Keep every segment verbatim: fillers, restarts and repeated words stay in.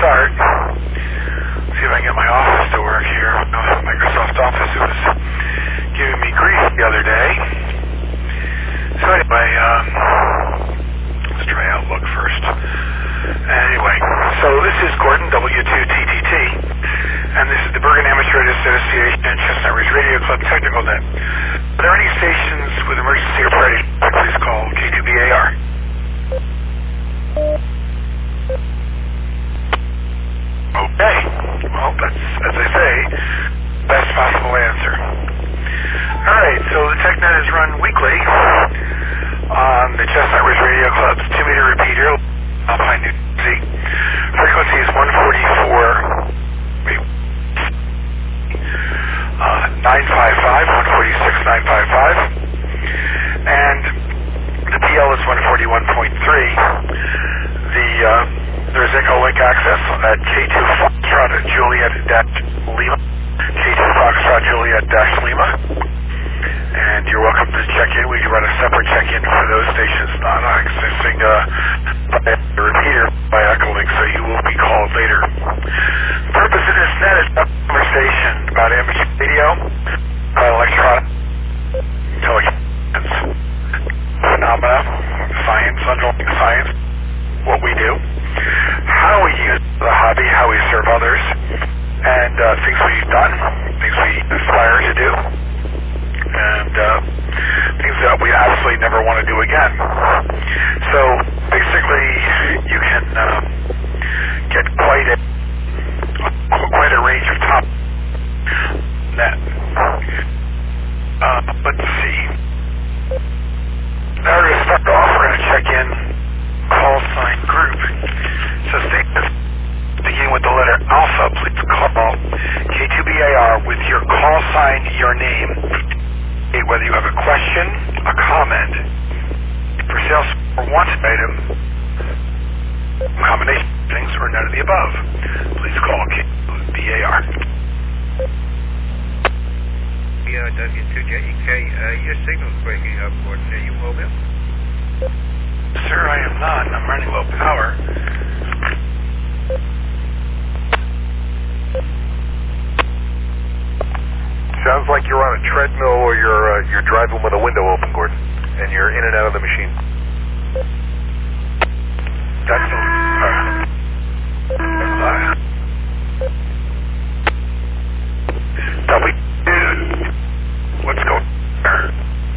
start. See if I can get my office to work here. Microsoft Office was giving me grief the other day. So anyway, um, let's try Outlook first. Anyway, so this is Gordon, W two T T T, and this is the Bergen Amateur Radio Association and Chestnut Ridge Radio Club Technical Net. Are there any stations with emergency or priority? Please call K two B A R. Okay, well, that's, as I say, best possible answer. Alright, so the TechNet is run weekly on the Chestnut Ridge Radio Club's two meter repeater, Alpine, New Jersey. Frequency is one forty-four, wait, uh, nine five five, one forty-six, nine five five, and the P L is one forty-one point three. The, uh, there's Echolink access at K two Foxtrot Juliet dash Lima, K two Foxtrot Juliet dash Lima, and you're welcome to check in. We can run a separate check-in for those stations not accessing uh, by the repeater by Echolink, so you will be called later. The purpose of this net is a conversation about amateur radio, about electronic telecommunications, phenomena, science, underlying science, what we do, how we use the hobby, how we serve others, and uh, things we've done, things we aspire to do, and uh, things that we absolutely never want to do again. So basically, you can uh, get quite a quite a range of top net. Uh, let's see. Now to start off, we're going to check in call sign group. So statements beginning with the letter alpha, please call K two B A R with your call sign, your name, whether you have a question, a comment, for sales or wanted item, combination of things, or none of the above. Please call K two B A R. Yeah, W two J E K, uh, your signal's breaking up, Gordon. Are you mobile? Sir, I am not. I'm running low power. Sounds like you're on a treadmill or you're uh, you're driving with a window open, Gordon, and you're in and out of the machine. That's a, uh, W. What's going on?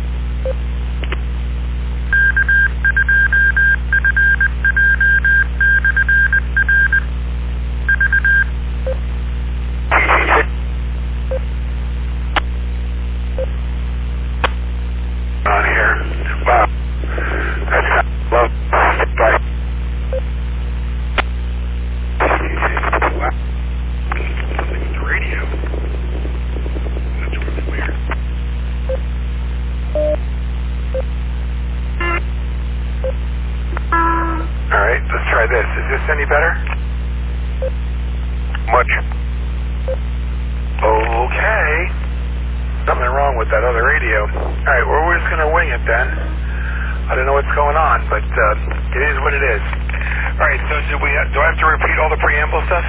On here. Wow. That's not love. Bye. Wow. Something's radio. That's really weird. Alright, let's try this. Is this any better? Much. Okay. Something wrong with that other radio. Alright, well, we're just going to wing it then. I don't know what's going on, but uh, it is what it is. Alright, so do, we, do I have to repeat all the preamble stuff?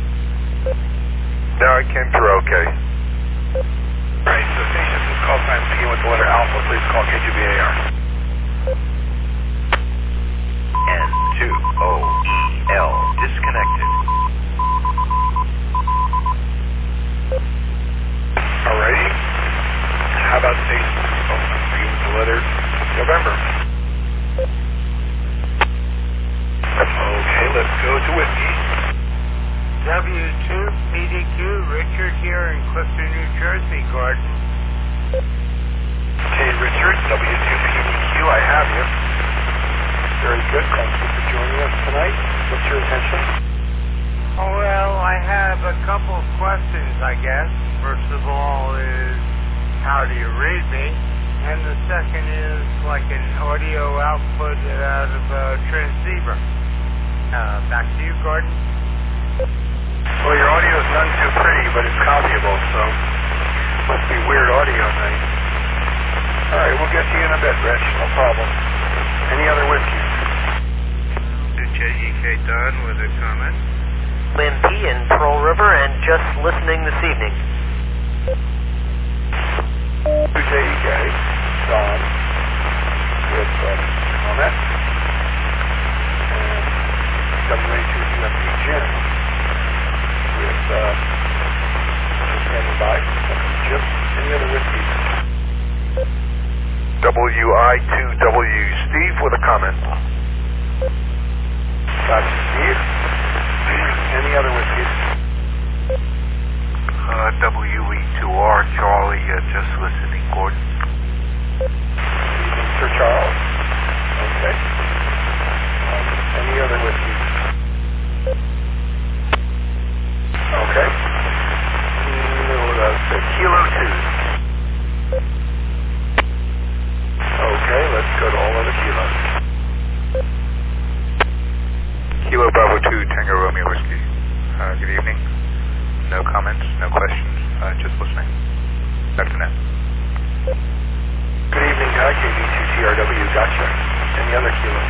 No, it came through okay. Alright, so stations with call signs begin with the letter alpha. Please call K two B A R. N two O E L, disconnected. Alrighty. How about stations with call signs begin with the letter November? Okay, let's go to whiskey. W two P D Q, Richard here in Clifton, New Jersey, Gordon. Okay, Richard, W two P D Q, I have you. Very good, thank you for joining us tonight. What's your attention? Oh, well, I have a couple of questions, I guess. First of all is, how do you read me? And the second is like an audio output out of a transceiver. Uh, back to you, Gordon. Well, your audio is none too pretty, but it's copyable, so must be weird audio thing. All right, we'll get to you in a bit, Rich. No problem. Any other whiskeys? J E K Don with a comment. M P in Pearl River and just listening this evening. two J E K, Don, with uh, comment, and W A two C M P Jim, with uh, standing by, Jim, any other whiskeys? W I two W Steve with a comment. Gotcha, Steve. Any other whiskeys? Uh, W E two R Charlie, uh, just listening, Gordon. Evening, Sir Charles. Okay. Um, any other whiskeys? Okay. No, that's the Kilo two. Okay, let's go to all other kilos. Kilo Bravo two, Tango Romeo Whiskey. Uh, good evening. No comments, no questions, uh, just listening. Back to net. Good evening, uh, K B two T R W, gotcha. Any other kilos?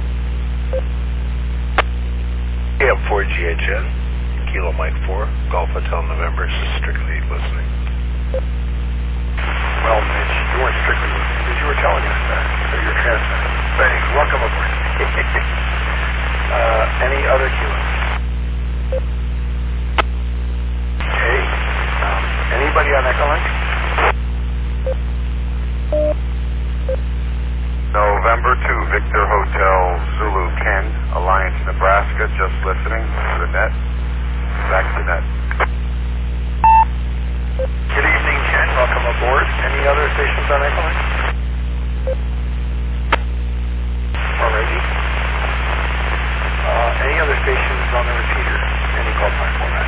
A M four G H N, Kilo Mike four, Golf Hotel November, strictly listening. Well, Mitch, you weren't strictly listening because you were telling us that, so you're transmitting. Thanks, welcome aboard. uh, any other kilos? Okay. Um, anybody on Echolink? November two, Victor Hotel, Zulu Ken, Alliance, Nebraska, just listening to the net. Back to net. Good evening, Ken. Welcome aboard. Any other stations on Echolink? Alrighty. Uh, any other stations on the repeater? Any call time format?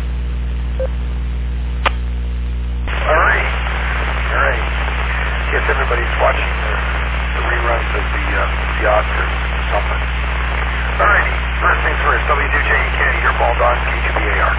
Alright. Alright. Guess everybody's watching the, the reruns of the, uh, the Oscars or something. Alrighty. First things first. W two J E K, your ball dog, K two B A R.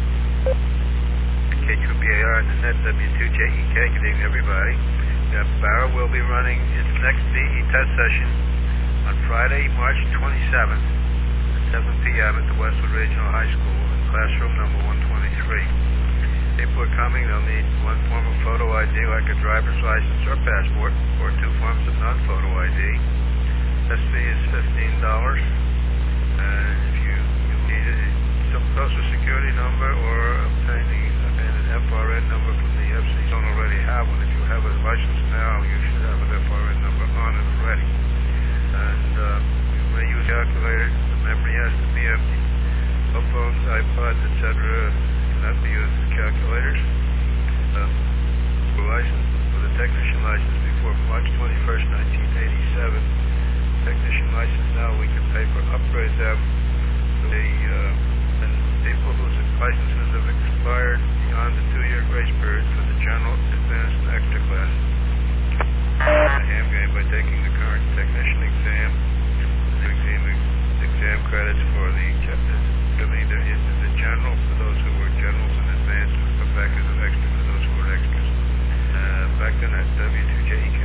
K two B A R on the net, W two J E K. Good evening, everybody. Uh, Barra will be running its next B E test session on Friday, March twenty-seventh at seven P M at the Westwood Regional High School in classroom number one twenty-three. People are coming, they'll need one form of photo I D like a driver's license or passport, or two forms of non-photo I D. Test fee is fifteen dollars. And if you, you need a, some social security number or obtaining an F R N number from the F C C, don't already have one. If you have a license now, you should have an F R N number on it already. And uh, you may use calculators. The memory has to be empty. Cell phones, iPods, et cetera cannot be used as calculators. Um, for license, for the technician license before March twenty-first, nineteen eighty-seven, technician license now we can pay for upgrade them. The uh, and people whose licenses have expired beyond the two-year grace period for the general, advanced, and extra class. The ham game by taking the current technician exam, the exam, exam credits for the either into the general for those who were generals and advanced, or back as an extra for those who were extras. Uh, back to that W two J E K.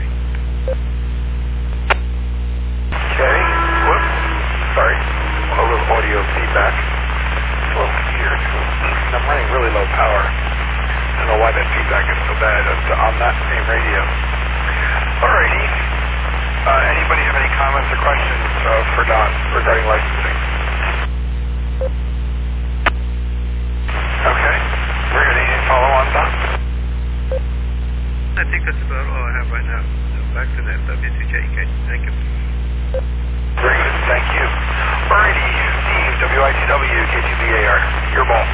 Okay. Whoops. Sorry. A little audio feedback. It's a little weird. I'm running really low power. I don't know why that feedback is so bad on that same radio. Alrighty. Uh, anybody have any comments or questions uh, for Don regarding licensing? Okay. We're going to need to follow on, Don? I think that's about all I have right now. So back to that W two J E K. Thank you. Very good. Thank you. Alrighty. Steve, W I T W, K two B A R. Your ball.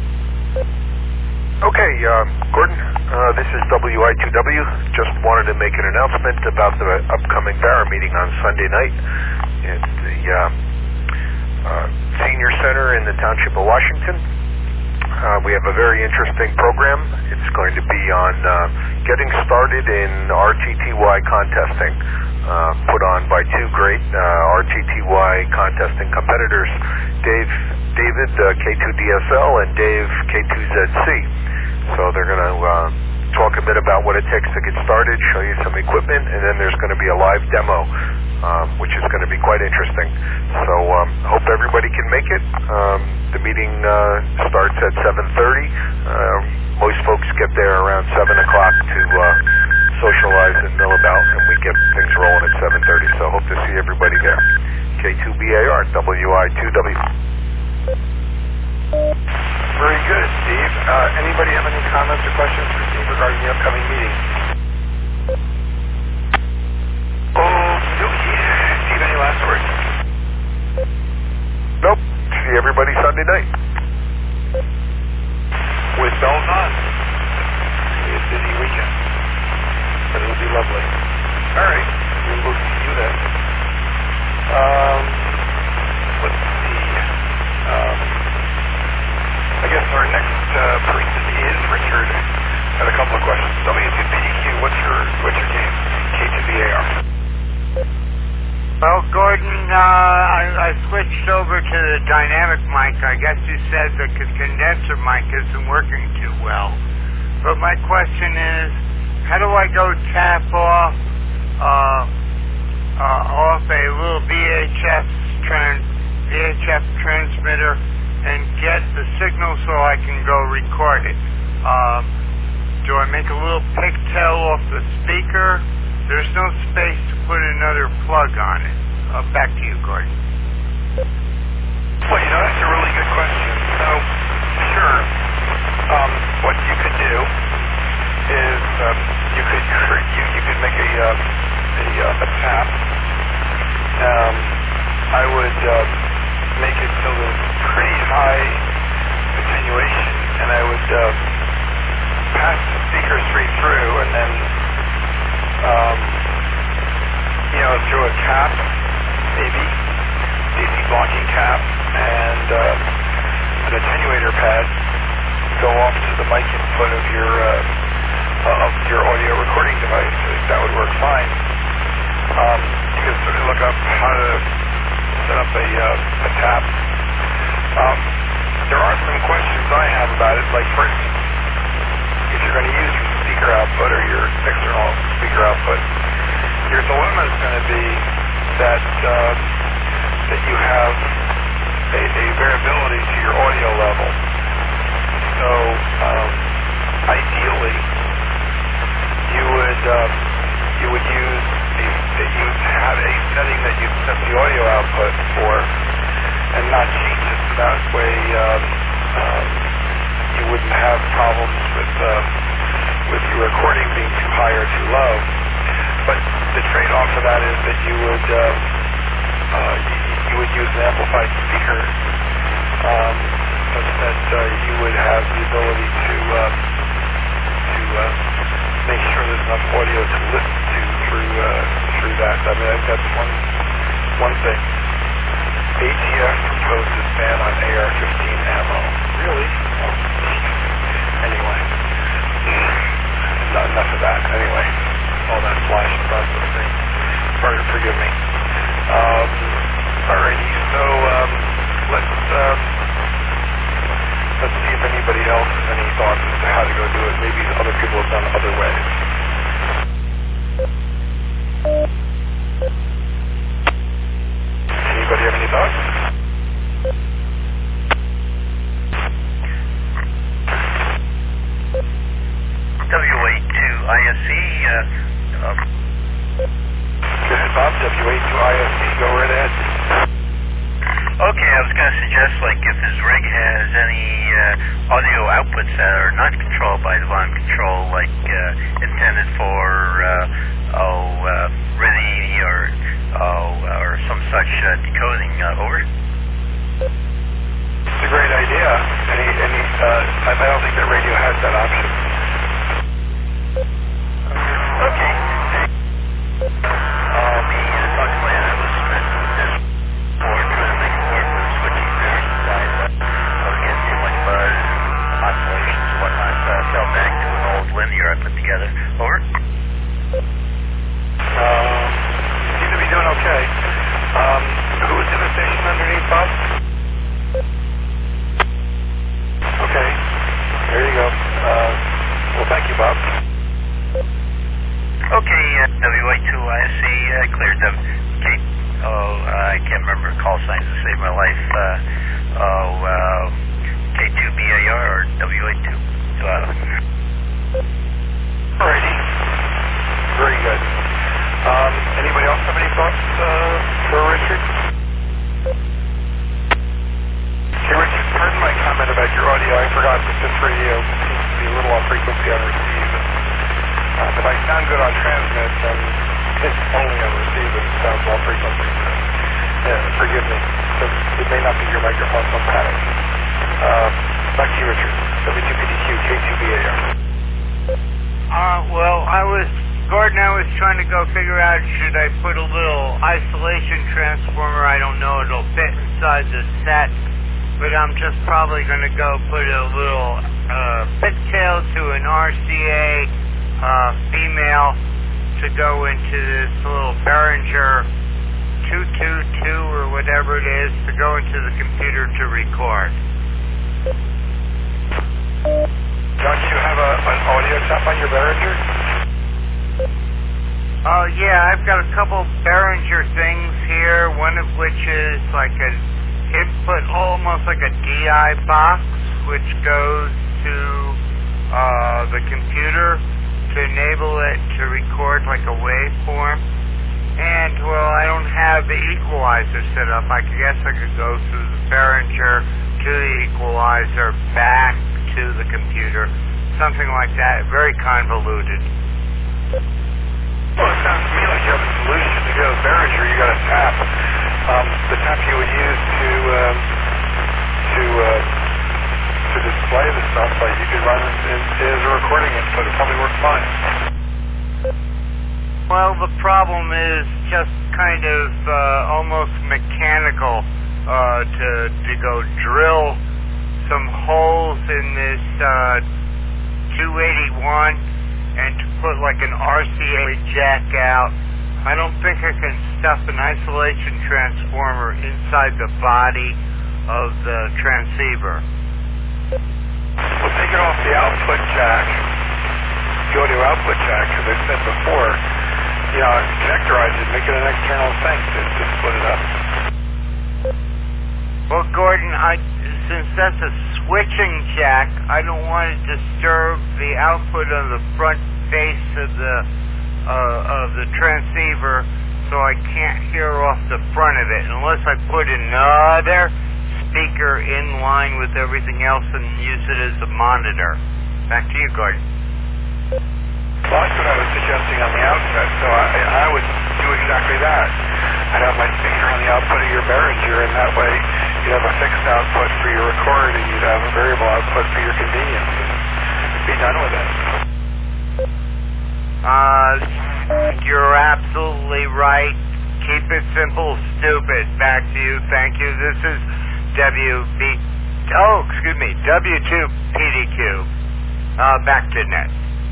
Okay, uh, Gordon, uh, this is W I two W. Just wanted to make an announcement about the upcoming Barra meeting on Sunday night at the uh, uh, Senior Center in the Township of Washington. Uh, we have a very interesting program. It's going to be on uh, getting started in R T T Y contesting, uh, put on by two great uh, R T T Y contesting competitors, Dave, David uh, K two D S L and Dave K two Z C. So they're going to uh, talk a bit about what it takes to get started, show you some equipment, and then there's going to be a live demo um, which is going to be quite interesting. So um, hope everybody can make it. Um, the meeting uh, starts at seven thirty. Uh, most folks get there around seven o'clock to uh, socialize and mill about, and we get things rolling at seven thirty. So hope to see everybody there. K two B A R, W I two W. Very good, Steve. Uh, anybody have any comments or questions for Steve regarding the upcoming meeting? Okey-dokey. Steve, any last words? Nope. See everybody Sunday night. With bells on. It'll be a busy weekend, but it'll be lovely. All right. We will see you then. Um, let's see. Um, I guess our next uh, person is Richard. Had a couple of questions. W two P D Q, what's your what's your game? K two B A R. Well, Gordon, uh, I, I switched over to the dynamic mic. I guess you said the condenser mic isn't working too well. But my question is, how do I go tap off uh, uh, off a little V H F trans V H F transmitter and get the signal so I can go record it? Uh, do I make a little pigtail off the speaker? There's no space to put another plug on it. Uh, back to you, Gordon. Well, you know, that's a really good question. So, sure, um, what you could do is um, you could you, you could make a uh, a, uh, a tap. Um, I would uh, make it so there's pretty high attenuation, and I would uh, pass the speaker straight through, and then um, you know, through a cap, maybe D C blocking cap, and uh, an attenuator pad go off to the mic input of your uh, of your audio recording device. I think that would work fine. Um, you can sort of look up how to set up a uh, a tap. Um, there are some questions I have about it. Like, for instance, if you're going to use your speaker output or your external speaker output, your dilemma is going to be that uh, that you have a, a variability to your audio level. So um, ideally, you would um, you would use a, that you have a setting that you set the audio output for, and not change it so that way um, um, you wouldn't have problems with uh, with your recording being too high or too low. But the trade-off of that is that you would uh, uh, you, you would use an amplified speaker, um, such that uh, you would have the ability to uh, to uh, make sure there's enough audio to listen to through uh, through that. I mean, I think that's one one thing. A T F proposes ban on A R fifteen ammo. Really? Oh, anyway, not enough of that. Anyway. All that flash across the thing. Pardon, forgive me. Um, alrighty, so um, let's um, let's see if anybody else has any thoughts as to how to go do it. Maybe other people have done other ways. Anybody have any thoughts? W A two I S C. Uh, Um, Go ahead, Bob. W A two I S C, go right ahead. okay, I was going to suggest, like, if this rig has any uh, audio outputs that are not controlled by the volume control, like uh, intended for uh, oh, uh, R I D I or oh, or some such uh, decoding. Uh, over. It's a great idea. Any, any, uh, I don't think that radio has that option. Okay. Uh, the Fox plan I was spent this for trying to make it work with switching there. I uh, was getting too much buzz, oscillations, and whatnot, so I fell back to an old linear I put together. Over. Um, seem to be doing okay. Um, who's in the station underneath, Bob? Okay. There you go. Uh, well, thank you, Bob. Okay, uh, W A two I S C uh, cleared. The K Kate, oh, uh, I can't remember call signs to save my life. Uh, oh, uh, K two B A R or W A two. Uh, Alrighty. Very good. Um, anybody else have any thoughts uh, for Richard? Hey, Richard, pardon my comment about your audio. I forgot that this radio seems to be a little off frequency on receive. Uh, if I sound good on transmit, then it's only on receive and it sounds off frequency. So, yeah, forgive me. So it may not be your microphone, so panic. Uh, back to you, Richard. W two P D Q, K two B A R. Uh, well, I was, Gordon, I was trying to go figure out, should I put a little isolation transformer? I don't know, it'll fit inside the set, but I'm just probably going to go put a little uh, pigtail to an R C A uh, female to go into this little Behringer two two two or whatever it is to go into the computer to record. Don't you have a, an audio tap on your Behringer? Oh, yeah, I've got a couple Behringer things here, one of which is like an input, almost like a D I box, which goes to uh, the computer to enable it to record like a waveform. And, well, I don't have the equalizer set up. I guess I could go through the Behringer to the equalizer, back to the computer, something like that, very convoluted. Well, it sounds to me like you have a solution. To go to Behringer, you got a tap. Um, the tap you would use to um, to uh, to display the stuff, like you could run it as a recording input. It probably works fine. Well, the problem is just kind of uh, almost mechanical uh, to to go drill some holes in this uh, two eighty-one and to put like an R C A jack out. I don't think I can stuff an isolation transformer inside the body of the transceiver. Well, take it off the output jack. Go to output jack, as I said before. You know, connectorize it, make it an external thing to, to split it up. Well, Gordon, I, since that's a switching jack, I don't want to disturb the output of the front face of the uh, of the transceiver, so I can't hear off the front of it unless I put another speaker in line with everything else and use it as a monitor. Back to you, Gordon. Well, that's what I was suggesting on the outset, so I, I would do exactly that. I'd have my speaker on the output of your Behringer, and that way you'd have a fixed output for your record, and you'd have a variable output for your convenience, and be done with it. Uh, you're absolutely right. Keep it simple, stupid. Back to you. Thank you. This is W B... Oh, excuse me. W two P D Q. Uh, back to net.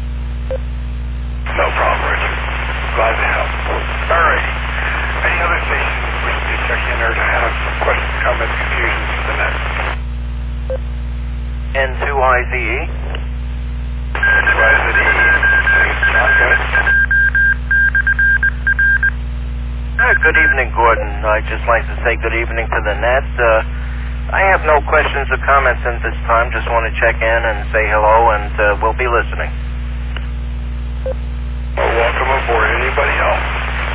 No problem, Richard. Glad to help. All right. Any other stations wish to check in or to have questions, comments, confusions for the net? N two I Z E. N two I Z E. Thanks, John. Good. Uh, good evening, Gordon. I'd just like to say good evening to the net. Uh, I have no questions or comments at this time. Just want to check in and say hello, and uh, we'll be listening. Well, welcome aboard. Anybody else?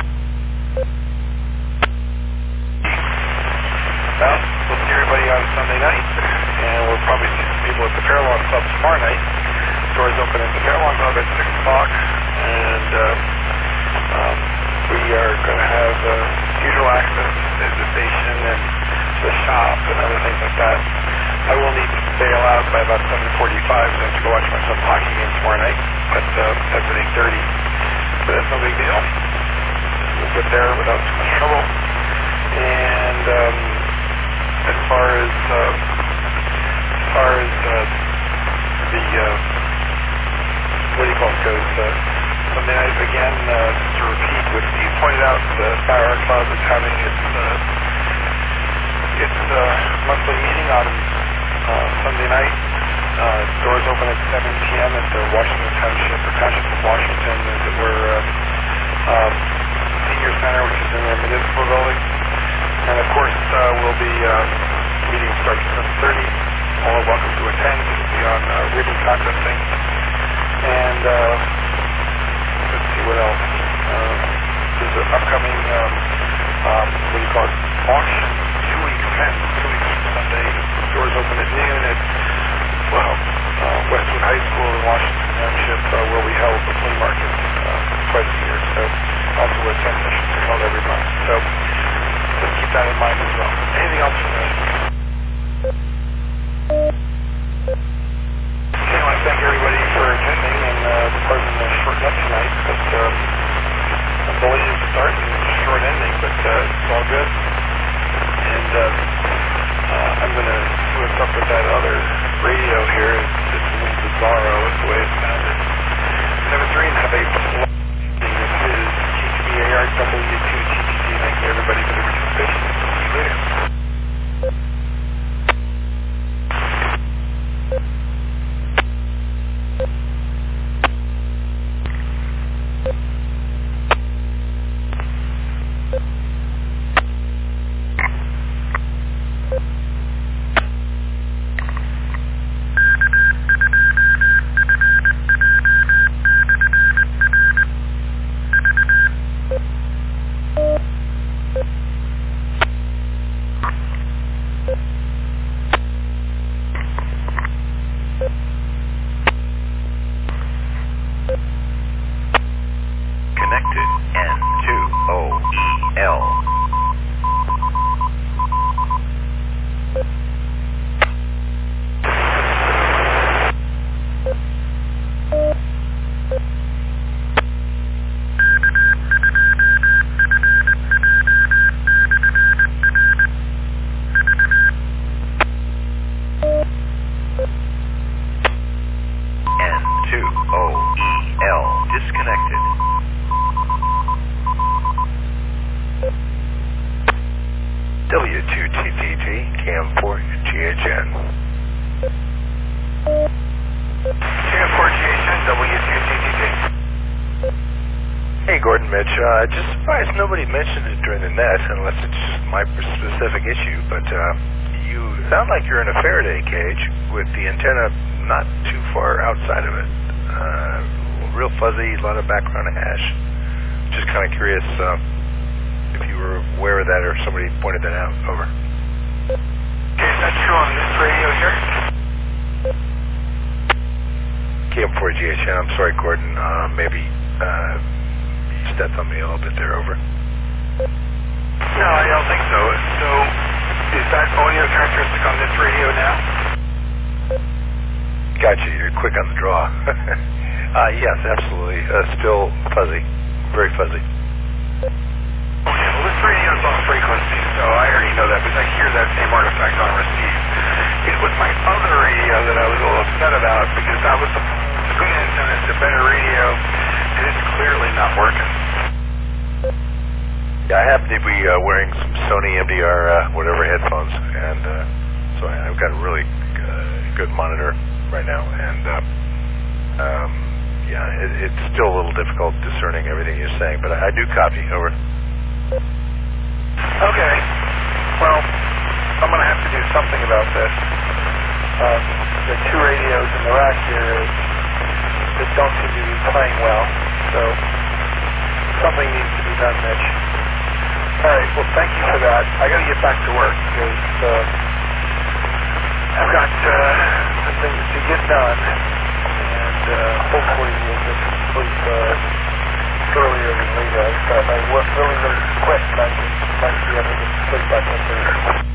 Well, we'll see everybody on Sunday night, and we'll probably see some people at the Fairlawn Club tomorrow night. Doors open at the Fairlawn Club at six o'clock, and uh, um, we are going to have uh, usual access to the station and the shop and other things like that. I will need to bail out by about seven forty-five, so I have to go watch my son's hockey game tomorrow night, but uh, that's at eight thirty. But that's no big deal. We'll get there without too much trouble. And um, as far as uh, as far as uh, the uh, what do you call it goes, uh, Sunday night again. Uh, just to repeat what Steve pointed out, the Fire Club is having its uh, its uh, monthly meeting on uh, Sunday night. Uh, doors open at seven p.m. at the Washington Township, or Township of Washington, as it were, uh, um, Senior Center, which is in their municipal building. And of course, uh, we'll be, uh, meeting starts at seven thirty. All are welcome to attend. It'll be on uh, ribbon contesting. And, uh, let's see what else. Uh, there's an upcoming, um, um, what do you call it, auction two weeks hence, two weeks from Sunday. Doors open at noon at, well, uh, Westwood High School in Washington Township, uh, where we held the flea market uh, twice a year. So, also where ten sessions are held every month. So, just keep that in mind as well. Anything else from this? Okay, I want to thank everybody for attending, and uh, pardon the short night tonight, but uh, a belated start and a short ending, but uh, it's all good. And uh, uh, I'm going to see what's up with that other radio here. It's, it's a little bizarro, it's the way it sounded. seven three and have a plug. This is T T B A R W two T T T. Thank you everybody for the participation. See you later. W two T T T, Cam four G H N. Cam four G H N, W two T T T. Hey, Gordon, Mitch. Uh, just surprised nobody mentioned it during the net, unless it's just my specific issue, but uh, you sound like you're in a Faraday cage with the antenna not too far outside of it. Uh, real fuzzy, a lot of background hash. Just kind of curious uh, if you were aware of that or somebody pointed that out. Over. Okay, is that true on this radio here? K M four G H N, I'm sorry, Gordon. Uh, maybe uh, you stepped on me a little bit there. Over. No, I don't think so. So, is that audio characteristic on this radio now? Gotcha, you're quick on the draw. uh, yes, absolutely. Uh, still fuzzy. Very fuzzy. Okay, well this radio is off frequency, so I already know that, because I hear that same artifact on receive. It was my other radio that I was a little upset about, because that was the, the good antenna, it's a better radio, and it's clearly not working. Yeah, I happen to be uh, wearing some Sony M D R uh, whatever headphones, and uh, so I, I've got a really uh, good monitor right now, and uh, um, yeah, it, it's still a little difficult discerning everything you're saying, but I, I do copy. Over. Okay. Well, I'm going to have to do something about this. Um, the two radios in the rack here that don't seem to be playing well, so something needs to be done, Mitch. All right, well, thank you for that. I got to get back to work, because uh, I've got uh, some things to get done, and uh, hopefully we'll get some sleep uh, earlier than later. But I work really, really quick, and I might be able to get sleep back up there.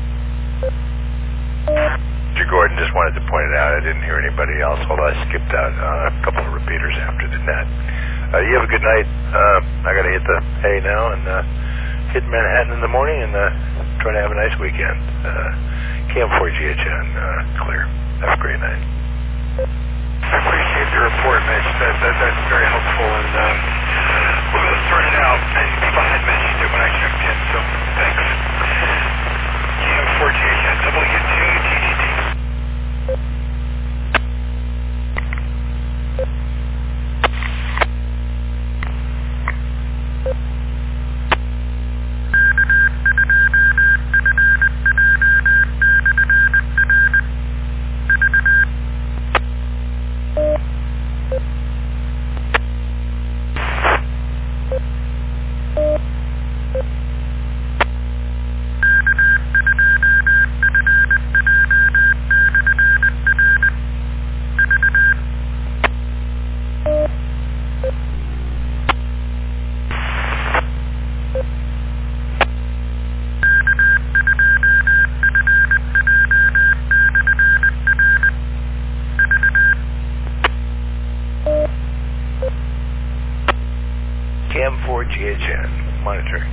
Mister Gordon, just wanted to point it out. I didn't hear anybody else, although I skipped out uh, a couple of repeaters after the net. Uh, you have a good night. Uh, I got to hit the hay now and uh, hit Manhattan in the morning and uh, try to have a nice weekend. Uh, Cam four G H N, uh, clear. Have a great night. I appreciate the report, Mitch. That, that, that's very helpful, and uh, we're going to sort it out. And people had mentioned it when I checked in, so thanks. Cam four G H N, W two T T T. G H N. Monitoring.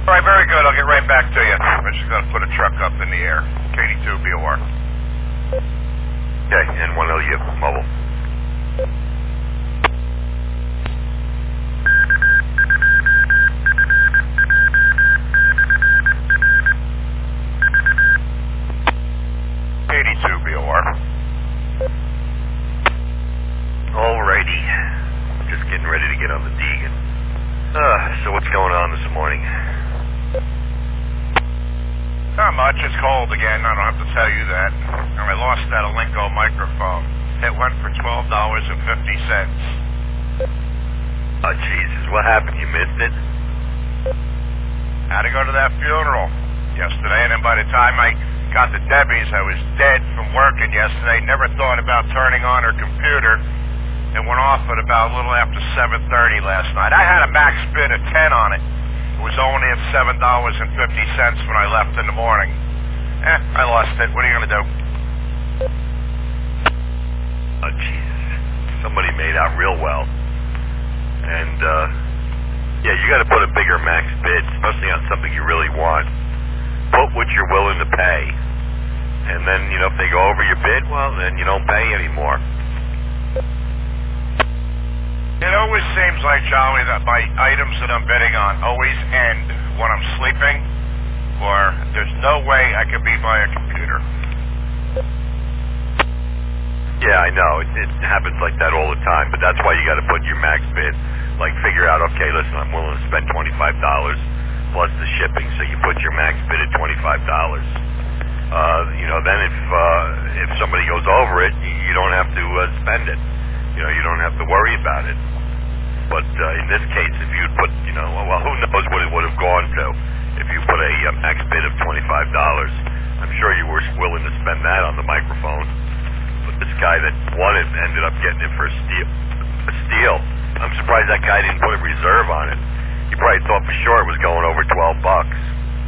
All right, very good. I'll get right back to you. I'm just going to put a truck up in the air. K D two B O R. Okay, N one L U, mobile. K D two B O R. Alrighty. Just getting ready to get on the Deegan. Uh, so what's going on this morning? Not much. It's cold again. I don't have to tell you that. And I lost that Alinco microphone. It went for twelve dollars and fifty cents. Oh, Jesus. What happened? You missed it? Had to go to that funeral yesterday, and then by the time I got to Debbie's, I was dead from working yesterday. Never thought about turning on her computer. It went off at about a little after seven thirty last night. I had a max bid of ten on it. It was only at seven dollars and fifty cents when I left in the morning. Eh, I lost it. What are you going to do? Oh, Jesus. Somebody made out real well. And, uh, yeah, you got to put a bigger max bid, especially on something you really want. Put what you're willing to pay. And then, you know, if they go over your bid, well, then you don't pay anymore. It always seems like, Charlie, that my items that I'm bidding on always end when I'm sleeping, or there's no way I can be by a computer. Yeah, I know. It, it happens like that all the time, but that's why you got to put your max bid. Like, figure out, okay, listen, I'm willing to spend twenty-five dollars plus the shipping, so you put your max bid at twenty-five dollars. Uh, you know, then if uh, if somebody goes over it, you don't have to uh, spend it. You know, you don't have to worry about it. But uh, in this case, if you'd put, you know, well, who knows what it would have gone to if you put a uh, max bid of twenty-five dollars. I'm sure you were willing to spend that on the microphone. But this guy that won it ended up getting it for a steal. A steal. I'm surprised that guy didn't put a reserve on it. He probably thought for sure it was going over twelve bucks.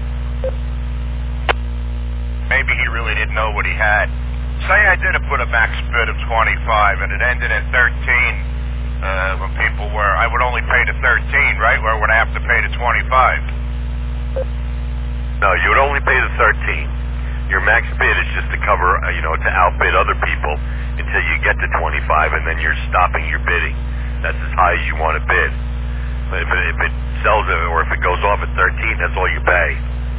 Maybe he really didn't know what he had. Say I did put a max bid of twenty-five and it ended at thirteen uh, when people were, I would only pay to thirteen, right? Or would I have to pay to twenty-five? No, you would only pay to thirteen. Your max bid is just to cover, uh, you know, to outbid other people until you get to twenty-five, and then you're stopping your bidding. That's as high as you want to bid. But if it, if it sells it, or if it goes off at thirteen, that's all you pay.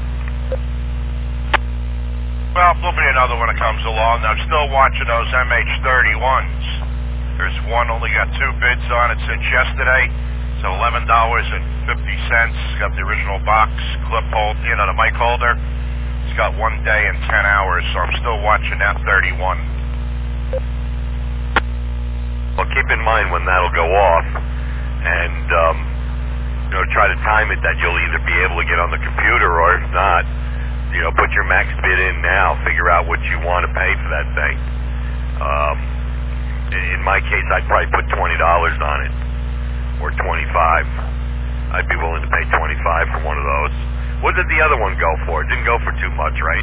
Well, there'll be another one that comes along. I'm still watching those M H thirty-ones. There's one only got two bids on it since yesterday. It's eleven dollars and fifty cents. It's got the original box, clip hold, you know, the mic holder. It's got one day and ten hours, so I'm still watching that thirty-one. Well, keep in mind when that'll go off, and, um, you know, try to time it that you'll either be able to get on the computer, or if not, you know, put your max bid in now. Figure out what you want to pay for that thing. Um, in my case, I'd probably put twenty dollars on it, or twenty-five. I'd be willing to pay twenty-five for one of those. What did the other one go for? It didn't go for too much, right?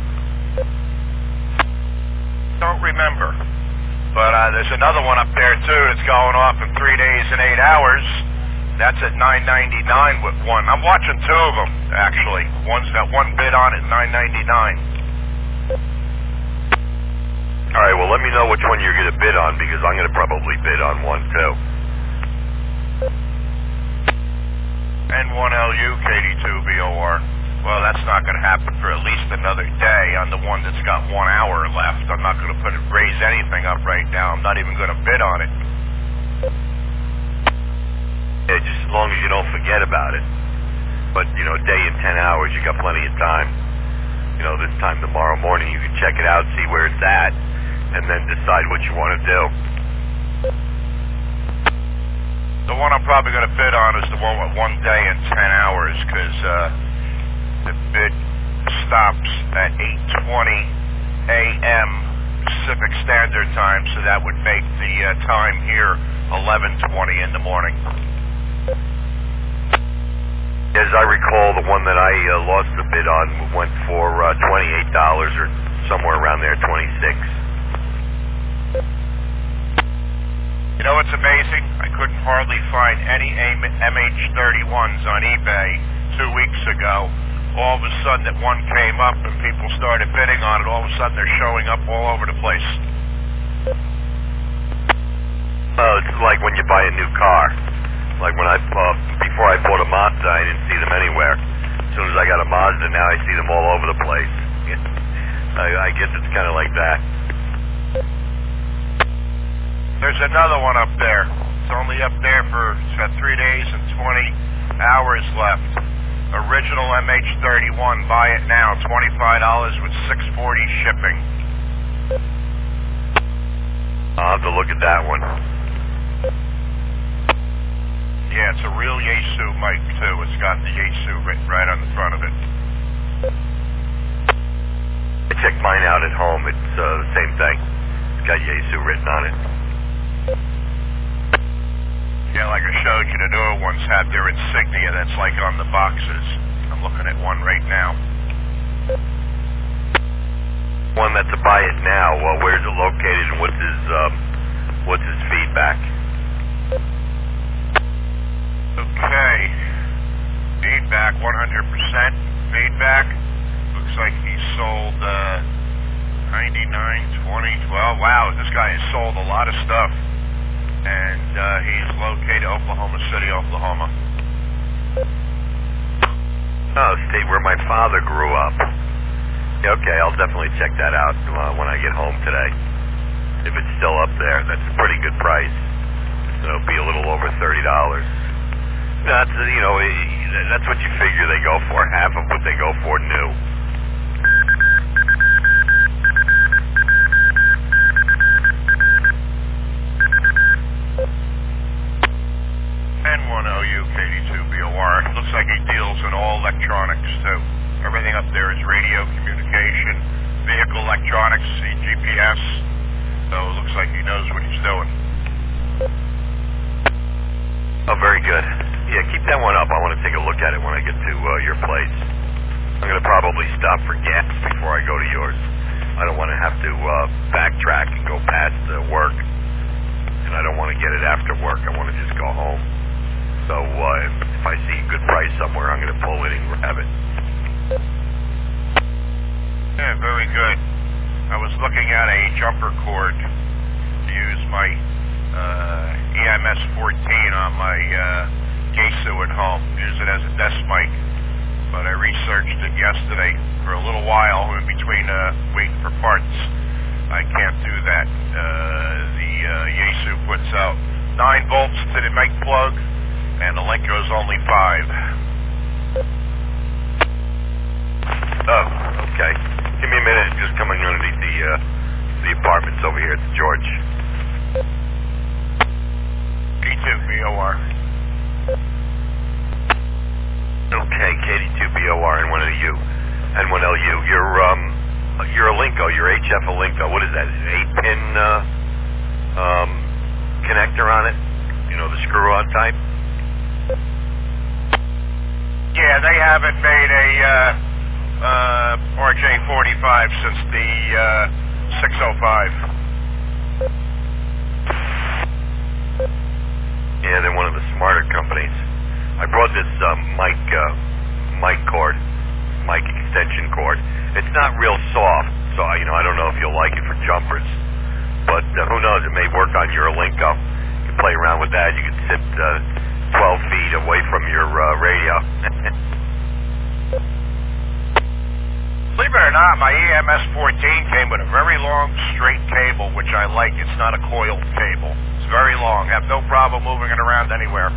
Don't remember. But uh, there's another one up there, too, that's going off in three days and eight hours. That's at nine ninety-nine with one. I'm watching two of them, actually. One's got one bid on it, nine ninety-nine. All right, well, let me know which one you're going to bid on, because I'm going to probably bid on one, too. N one L U, K D two B O R. Well, that's not going to happen for at least another day on the one that's got one hour left. I'm not going to put it, raise anything up right now. I'm not even going to bid on it. Yeah, just as long as you don't forget about it. But, you know, a day and ten hours, you got plenty of time. You know, this time tomorrow morning, you can check it out, see where it's at, and then decide what you want to do. The one I'm probably going to bid on is the one with one day and ten hours, because uh, the bid stops at eight twenty a.m. Pacific Standard Time, so that would make the uh, time here eleven twenty in the morning. As I recall, the one that I uh, lost the bid on went for uh, twenty-eight dollars or somewhere around there, twenty-six. You know what's amazing? I couldn't hardly find any M H thirty-ones on eBay two weeks ago. All of a sudden that one came up and people started bidding on it. All of a sudden they're showing up all over the place. Oh, it's like when you buy a new car. Like when I, uh, before I bought a Mazda, I didn't see them anywhere. As soon as I got a Mazda, now I see them all over the place. I, I guess it's kind of like that. There's another one up there. It's only up there for, it's got three days and twenty hours left. Original M H thirty-one, buy it now, twenty-five dollars with six forty shipping. I'll have to look at that one. Yeah, it's a real Yaesu mic, too. It's got the Yaesu written right on the front of it. I checked mine out at home. It's uh, the same thing. It's got Yaesu written on it. Yeah, like I showed you, the newer ones have their insignia that's like on the boxes. I'm looking at one right now. One that's a buy it now. Well, where's it located and what's his um, what's his feedback? Okay. Feedback, one hundred percent feedback. Looks like he sold uh, ninety-nine, twenty, twelve. Wow, this guy has sold a lot of stuff. And uh, he's located Oklahoma City, Oklahoma. Oh, state where my father grew up. Yeah, okay, I'll definitely check that out uh, when I get home today. If it's still up there, that's a pretty good price. It'll be a little over thirty dollars. That's, you know, that's what you figure they go for, half of what they go for new. N one O U K D two B O R. Looks like he deals in all electronics, too. Everything up there is radio communication, vehicle electronics, G P S. So it looks like he knows what he's doing. Oh, very good. Yeah, keep that one up. I want to take a look at it when I get to uh, your place. I'm going to probably stop for gas before I go to yours. I don't want to have to uh, backtrack and go past uh, work. And I don't want to get it after work. I want to just go home. So uh, if I see a good price somewhere, I'm going to pull it and grab it. Yeah, very good. I was looking at a jumper cord to use my uh, E M S fourteen on my uh, Yaesu at home. Use it as a desk mic. But I researched it yesterday for a little while in between uh, waiting for parts. I can't do that. Uh, the uh, Yaesu puts out nine volts to the mic plug, and the link goes only five. Oh, okay. Give me a minute. Just coming underneath the uh, the apartments over here. It's George. K D two B O R. Okay, K D two B O R N one L U. N one L U. You're um, you're a Linko. You're H F a Linko. What is that? An eight pin uh, um, connector on it? You know, the screw-on type. Yeah, they haven't made a uh, uh, R J forty-five since the uh, six oh five. Yeah, they're one of the smarter companies. I brought this um, mic uh, mic cord, mic extension cord. It's not real soft, so I, you know I don't know if you'll like it for jumpers, but uh, who knows? It may work on your Linko. You can play around with that. You can sit uh, twelve feet away from your uh, radio. Believe it or not, my E M S fourteen came with a very long straight cable, which I like. It's not a coiled cable. It's very long. I have no problem moving it around anywhere.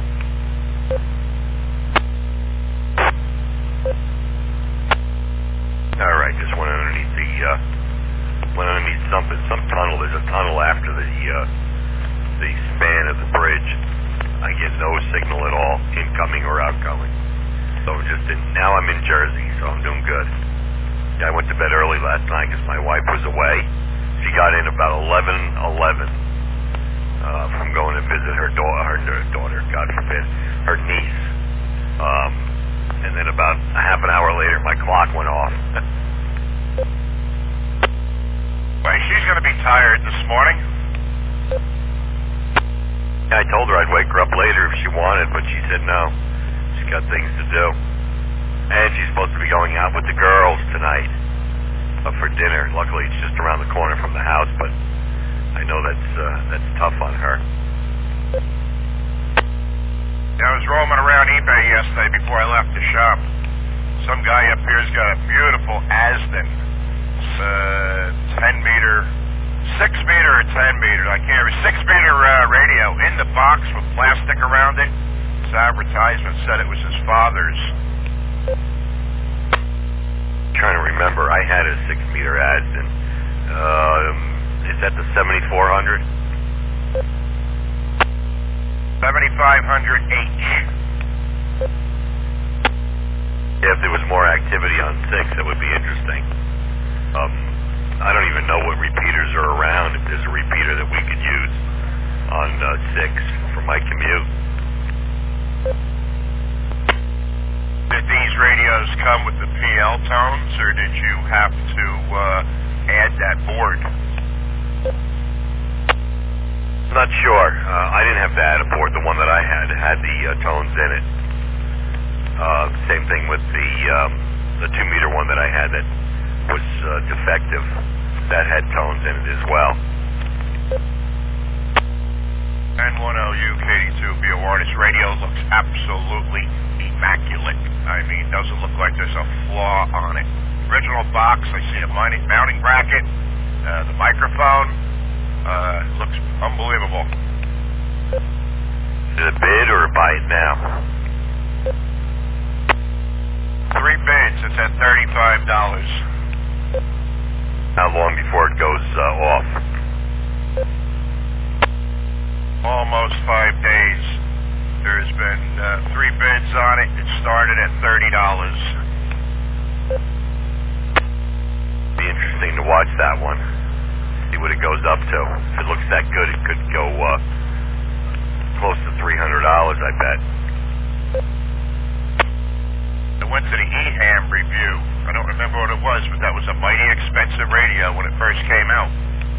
All right, just went underneath the, uh, went underneath something, some tunnel. There's a tunnel after the, uh, the span of the bridge. I get no signal at all, incoming or outgoing. So just in, now I'm in Jersey, so I'm doing good. Yeah, I went to bed early last night because my wife was away. She got in about eleven eleven uh, from going to visit her, da- her daughter, God forbid, her niece. Um, and then about a half an hour later, my clock went off. Well, she's going to be tired this morning. I told her I'd wake her up later if she wanted, but she said no. She's got things to do. And she's supposed to be going out with the girls tonight uh, for dinner. Luckily, it's just around the corner from the house, but I know that's uh, that's tough on her. I was roaming around eBay yesterday before I left the shop. Some guy up here's got a beautiful Asden, uh, ten meter, six meter or ten meter, I can't remember, six meter uh, radio in the box with plastic around it. His advertisement said it was his father's. I'm trying to remember, I had a six meter Asden. Um, is that the seventy-four hundred? seventy-five hundred H. Yeah, if there was more activity on six, that would be interesting. Um, I don't even know what repeaters are around, if there's a repeater that we could use on uh, six for my commute. Did these radios come with the P L tones, or did you have to uh, add that board? Not sure. Uh, I didn't have to add a board. The one that I had had the uh, tones in it. Uh, same thing with the um, the two meter one that I had that was uh, defective. That had tones in it as well. N ten U K D two B O R. This radio looks absolutely immaculate. I mean, doesn't look like there's a flaw on it. Original box. I see a mounting mounting bracket. Uh, the microphone. Uh, looks unbelievable. Is it a bid or buy it now? Three bids. It's at thirty-five dollars. How long before it goes uh, off? Almost five days. There's been uh, three bids on it. It started at thirty dollars. Be interesting to watch that one. See what it goes up to. If it looks that good, it could go uh, close to three hundred dollars, I bet. I went to the E HAM review. I don't remember what it was, but that was a mighty expensive radio when it first came out.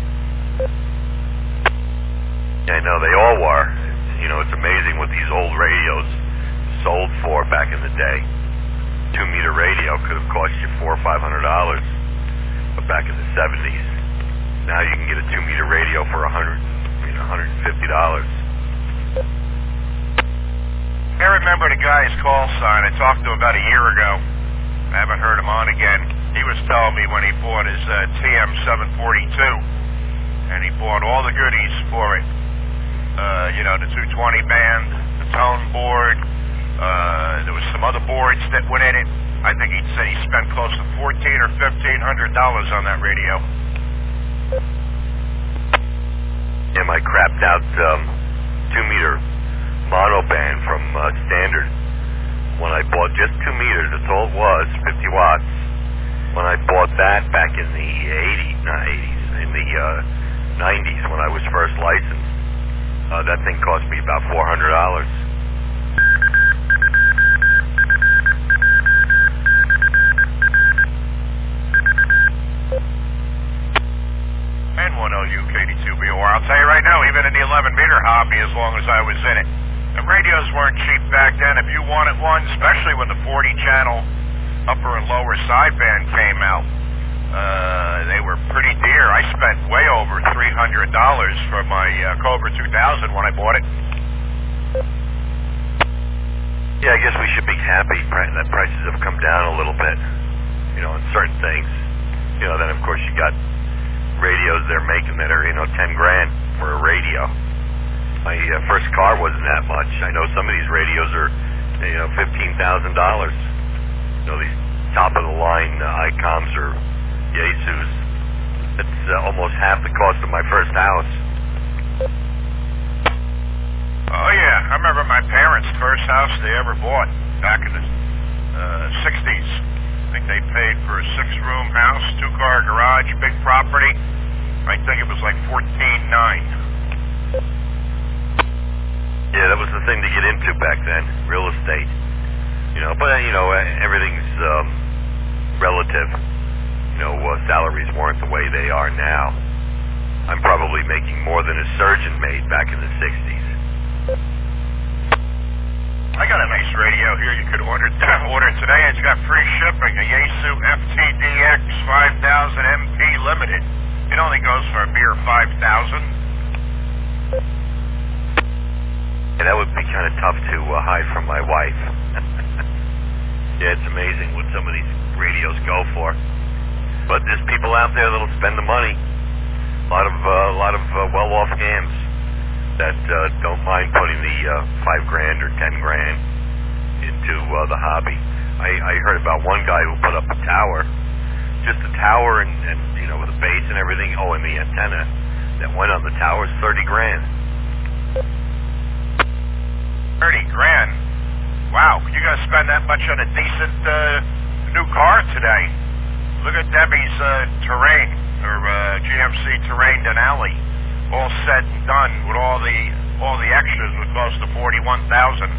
Yeah, I know, they all were. You know, it's amazing what these old radios sold for back in the day. Two meter radio could have cost you four or five hundred dollars, but back in the seventies. Now you can get a two meter radio for a hundred, you know, hundred and fifty dollars. I remember the guy's call sign. I talked to him about a year ago. I haven't heard him on again. He was telling me when he bought his uh, T M seven forty-two, and he bought all the goodies for it. Uh, you know, the two twenty band, the tone board. Uh, there was some other boards that went in it. I think he said he spent close to fourteen or fifteen hundred dollars on that radio. Yeah, my crapped out um, two meter mono band from uh, Standard. When I bought just two meters, that's all it was, fifty watts. When I bought that back in the eighties, not eighties, in the uh, nineties when I was first licensed, uh, that thing cost me about four hundred dollars. N ten U K D two B O R. I'll tell you right now, even in the eleven meter hobby, as long as I was in it, the radios weren't cheap back then. If you wanted one, especially when the forty channel upper and lower sideband came out, uh, they were pretty dear. I spent way over three hundred dollars for my uh, Cobra two thousand when I bought it. Yeah, I guess we should be happy that prices have come down a little bit, you know, on certain things. You know, then of course you got radios they're making that are, you know, ten grand for a radio. My uh, first car wasn't that much. I know some of these radios are, you know, fifteen thousand dollars. You know, these top of the line uh, ICOMs or Yaesus. That's uh, almost half the cost of my first house. Oh yeah, I remember my parents' first house they ever bought back in the uh, sixties. I think they paid for a six-room house, two-car garage, big property. I think it was like fourteen nine. Yeah, that was the thing to get into back then, real estate. You know, but you know, everything's um, relative. You know, uh, salaries weren't the way they are now. I'm probably making more than a surgeon made back in the sixties. I got a nice radio here you could order order today. It's got free shipping. A Yaesu F T D X five thousand M P Limited. It only goes for a mere five thousand. Yeah, that would be kind of tough to uh, hide from my wife. Yeah, it's amazing what some of these radios go for. But there's people out there that'll spend the money. A lot of uh, a lot of uh, well-off hams that uh, don't mind putting the uh, five grand or ten grand into uh, the hobby. I, I heard about one guy who put up a tower, just a tower, and, and you know, with a base and everything. Oh, and the antenna that went on the tower is thirty grand. Thirty grand. Wow, you gonna spend that much on a decent uh, new car today? Look at Debbie's uh, Terrain, or uh, G M C Terrain Denali, all said and done with all the all the extras, with close to forty-one thousand.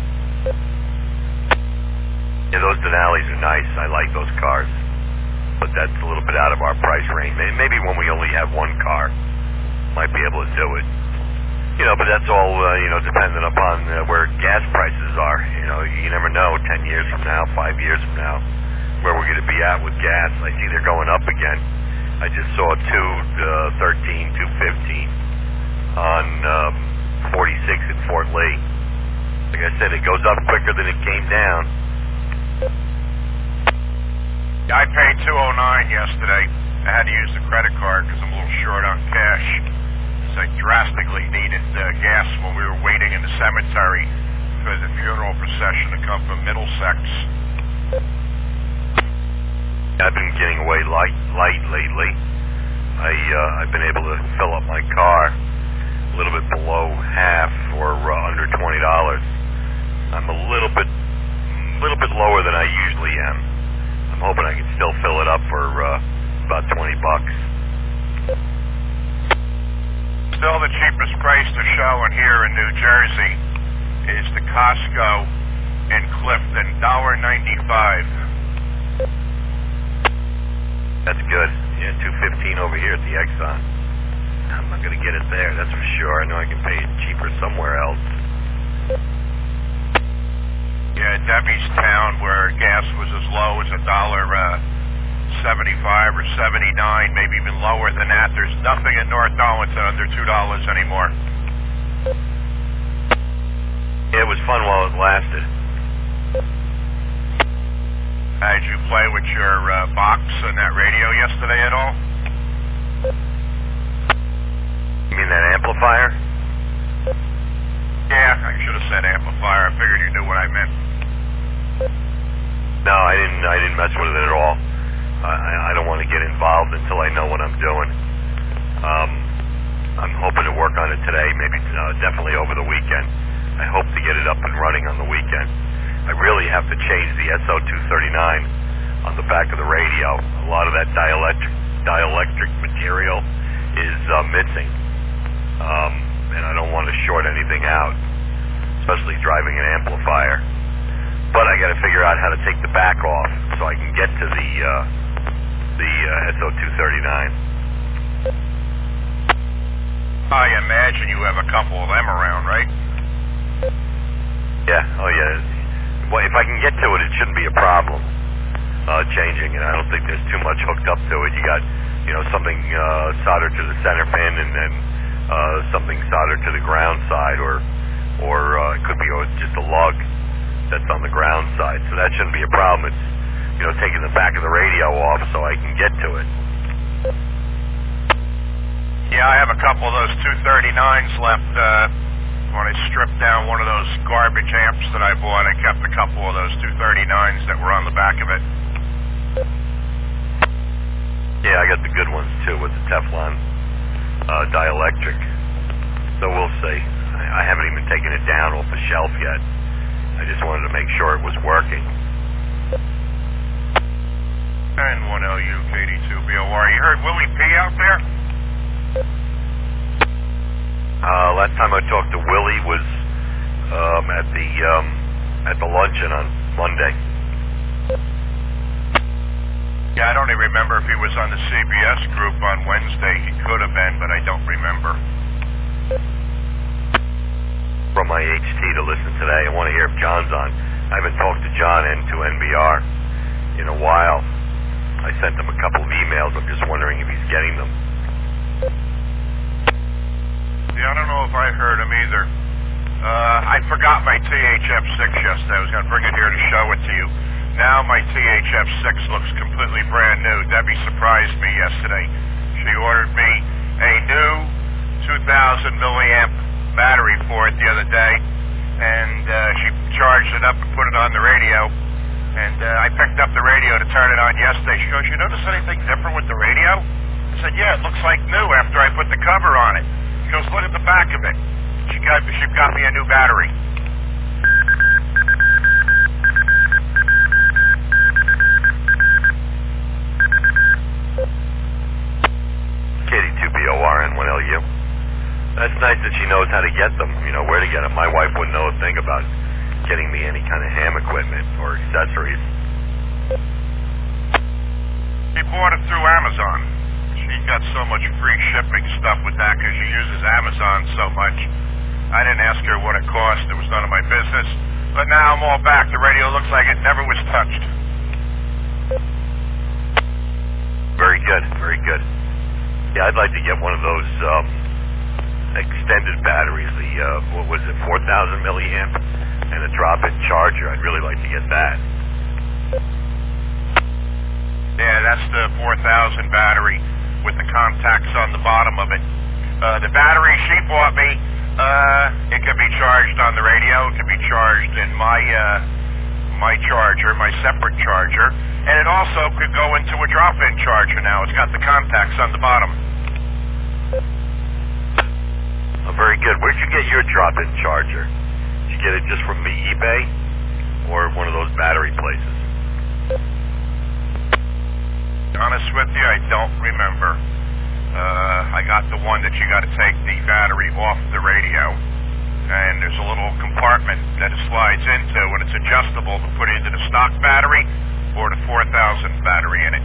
Yeah, those Denalis are nice. I like those cars, but that's a little bit out of our price range. Maybe when we only have one car, might be able to do it. You know, but that's all uh, you know, dependent upon uh, where gas prices are. You know, you never know. Ten years from now, five years from now, where we're going to be at with gas. I see they're going up again. I just saw two thirteen, two fifteen on um, forty-six in Fort Lee. Like I said, it goes up quicker than it came down. I paid two oh nine yesterday. I had to use the credit card because I'm a little short on cash. So I drastically needed uh, gas when we were waiting in the cemetery for the funeral procession to come from Middlesex. I've been getting away light, light lately. I, uh, I've been able to fill up my car a little bit below half, or uh, under twenty dollars. I'm a little bit, little bit lower than I usually am. I'm hoping I can still fill it up for uh, about twenty bucks. Still, the cheapest price to show in here in New Jersey is the Costco in Clifton, one dollar ninety-five. That's good. Yeah, two fifteen over here at the Exxon. I'm not going to get it there, that's for sure. I know I can pay it cheaper somewhere else. Yeah, Debbie's Town, where gas was as low as a dollar seventy-five or seventy-nine, maybe even lower than that. There's nothing in North Darlington under two dollars anymore. Yeah, it was fun while it lasted. Uh, did you play with your uh, box and that radio yesterday at all? You mean that amplifier? Yeah, I should have said amplifier. I figured you knew what I meant. No, I didn't. I didn't mess with it at all. I, I don't want to get involved until I know what I'm doing. Um, I'm hoping to work on it today, maybe uh, definitely over the weekend. I hope to get it up and running on the weekend. I really have to change the S O two thirty-nine on the back of the radio. A lot of that dielectric, dielectric material is uh, missing, um, and I don't want to short anything out, especially driving an amplifier. But I got to figure out how to take the back off so I can get to the uh, the uh, S O two thirty-nine. I imagine you have a couple of them around, right? Yeah. Oh, yeah. Well, if I can get to it, it shouldn't be a problem uh, changing it. I don't think there's too much hooked up to it. You got, you know, something uh, soldered to the center pin, and then uh, something soldered to the ground side, or or uh, it could be just a lug that's on the ground side. So that shouldn't be a problem. It's, you know, taking the back of the radio off so I can get to it. Yeah, I have a couple of those two thirty-nines left. Uh, when I stripped down one of those garbage amps that I bought, I kept a couple of those two thirty-nines that were on the back of it. Yeah, I got the good ones too with the Teflon uh, dielectric. So we'll see. I, I haven't even taken it down off the shelf yet. I just wanted to make sure it was working. And one L U K D two B O R. You heard Willie P out there? Uh, last time I talked to Willie was um, at the um, at the luncheon on Monday. Yeah, I don't even remember if he was on the C B S group on Wednesday. He could have been, but I don't remember. from my H T to listen today. I want to hear if John's on. I haven't talked to John into N B R in a while. I sent him a couple of emails. I'm just wondering if he's getting them. Yeah, I don't know if I heard him either. Uh, I forgot my T H F six yesterday. I was going to bring it here to show it to you. Now my T H F six looks completely brand new. Debbie surprised me yesterday. She ordered me a new two thousand milliamp battery for it the other day, and uh, she charged it up and put it on the radio. And uh, I picked up the radio to turn it on yesterday. She goes, "You notice anything different with the radio?" I said, "Yeah, it looks like new after I put the cover on it." She goes, "Look at the back of it." She got she got me a new battery. K D two B O R N one L U. That's nice that she knows how to get them, you know, where to get them. My wife wouldn't know a thing about getting me any kind of ham equipment or accessories. She bought it through Amazon. She got so much free shipping stuff with that because she uses Amazon so much. I didn't ask her what it cost. It was none of my business. But now I'm all back. The radio looks like it never was touched. Very good, very good. Yeah, I'd like to get one of those um, extended batteries, the, uh, what was it, four thousand milliamp, and a drop-in charger. I'd really like to get that. Yeah, that's the four thousand battery with the contacts on the bottom of it. Uh, the battery she bought me, uh, it can be charged on the radio. It can be charged in my uh, my charger, my separate charger, and it also could go into a drop-in charger now. It's got the contacts on the bottom. Oh, very good. Where'd you get your drop-in charger? Did you get it just from me, eBay, or one of those battery places? Honest with you, I don't remember. Uh, I got the one that you got to take the battery off the radio, and there's a little compartment that it slides into, and it's adjustable to put into the stock battery or the four thousand battery in it.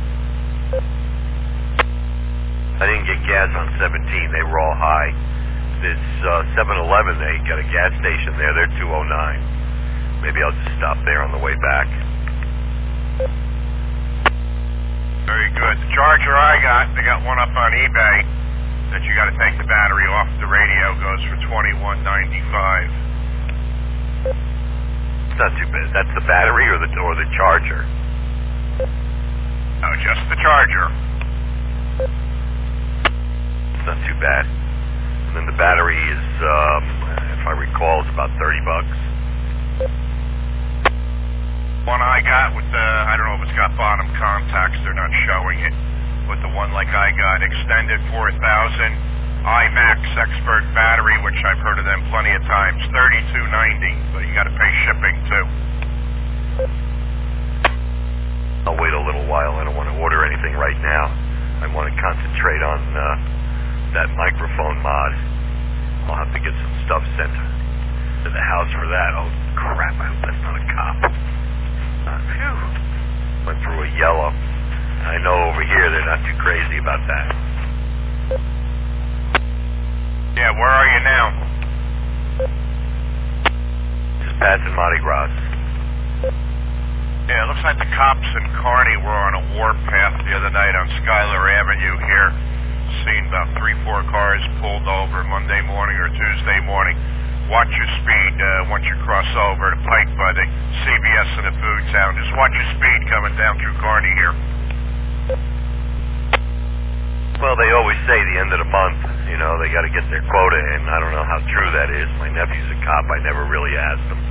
I didn't get gas on seventeen. They were all high. This uh, seven eleven, they got a gas station there. They're two oh nine. Maybe I'll just stop there on the way back. Very good. The charger I got, they got one up on eBay that you got to take the battery off the radio. Goes for twenty-one ninety-five. It's not too bad. That's the battery or the or the charger? No, just the charger. It's not too bad. And then the battery is, um, if I recall, it's about thirty bucks. One I got with the, I don't know if it's got bottom contacts, they're not showing it, but the one like I got, extended four thousand, IMAX Expert battery, which I've heard of them plenty of times, thirty-two ninety, but you got to pay shipping too. I'll wait a little while. I don't want to order anything right now. I want to concentrate on uh, that microphone mod. I'll have to get some stuff sent to the house for that. Oh, crap. I hope that's not a cop. Uh, phew. Went through a yellow. I know over here they're not too crazy about that. Yeah, where are you now? Just passing Mardi Gras. Yeah, it looks like the cops in Kearney were on a warpath the other night on Schuyler Avenue here. Seen about three, four cars pulled over Monday morning or Tuesday morning. Watch your speed uh, once you cross over the pike by the C V S and the food town. Just watch your speed coming down through Kearney here. Well, they always say the end of the month, you know, they got to get their quota in. I don't know how true that is. My nephew's a cop. I never really asked him.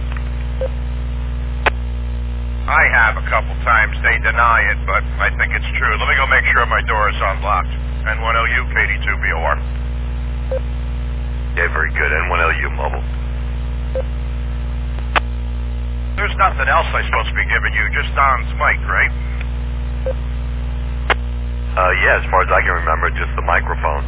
I have a couple times. They deny it, but I think it's true. Let me go make sure my door is unlocked. N one L U, K D two B O R. Yeah, very good. N one L U mobile. There's nothing else I'm supposed to be giving you, just Don's mic, right? Uh, yeah, as far as I can remember, just the microphone.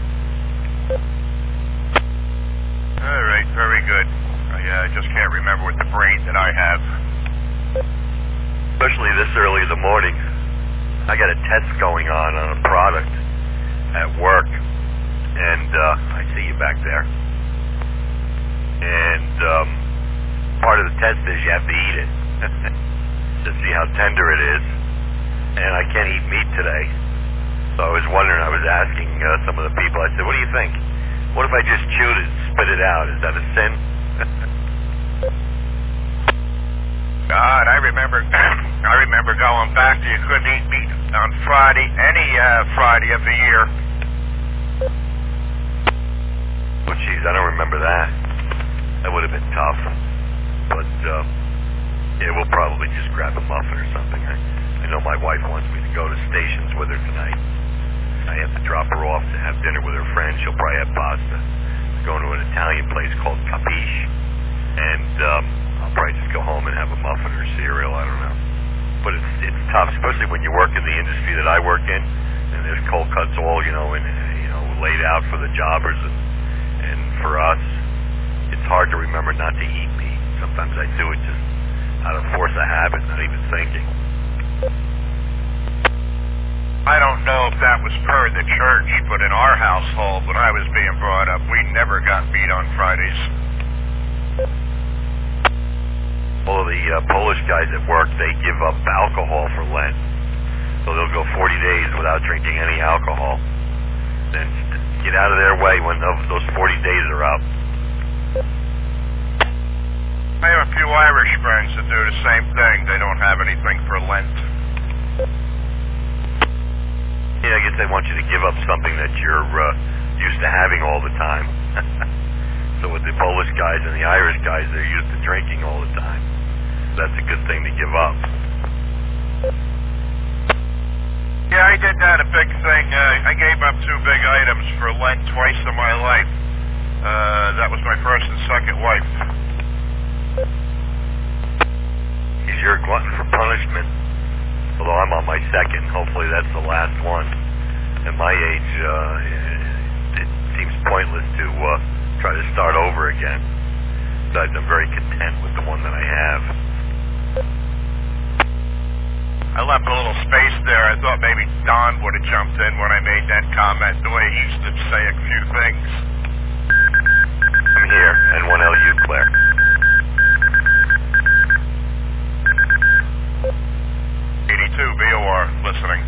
All right, very good. I uh, just can't remember with the brain that I have. Especially this early in the morning. I got a test going on on a product at work, and uh, I see you back there. and um, part of the test is you have to eat it to see how tender it is. And I can't eat meat today, so I was wondering. I was asking uh, some of the people. I said, "What do you think? What if I just chewed it, spit it out? Is that a sin?" God, I remember, I remember going back to you couldn't eat meat on Friday, any uh, Friday of the year. Oh, jeez, I don't remember that. That would have been tough. But, uh, yeah, we'll probably just grab a muffin or something. I, I know my wife wants me to go to Stations with her tonight. I have to drop her off to have dinner with her friends. She'll probably have pasta. We're going to an Italian place called Capiche. And, um... I'll probably just go home and have a muffin or cereal. I don't know. But it's it's tough, especially when you work in the industry that I work in, and there's cold cuts all, you know, and you know, laid out for the jobbers, and and for us, it's hard to remember not to eat meat. Sometimes I do it just out of force of habit, not even thinking. I don't know if that was per the church, but in our household, when I was being brought up, we never got meat on Fridays. All of the uh, Polish guys at work, they give up alcohol for Lent. So they'll go forty days without drinking any alcohol. Then get out of their way when those forty days are up. I have a few Irish friends that do the same thing. They don't have anything for Lent. Yeah, I guess they want you to give up something that you're uh, used to having all the time. So with the Polish guys and the Irish guys, they're used to drinking all the time. That's a good thing to give up. Yeah, I did that, a big thing. Uh, I gave up two big items for Lent twice in my life. Uh, that was my first and second wife. You're a glutton for punishment. Although I'm on my second. Hopefully that's the last one. At my age, uh, it seems pointless to uh, try to start over again. Besides, I'm very content with the one that I have. I left a little space there. I thought maybe Don would have jumped in when I made that comment, the way he used to say a few things. I'm here, and one L U, Claire. eighty-two V O R, listening.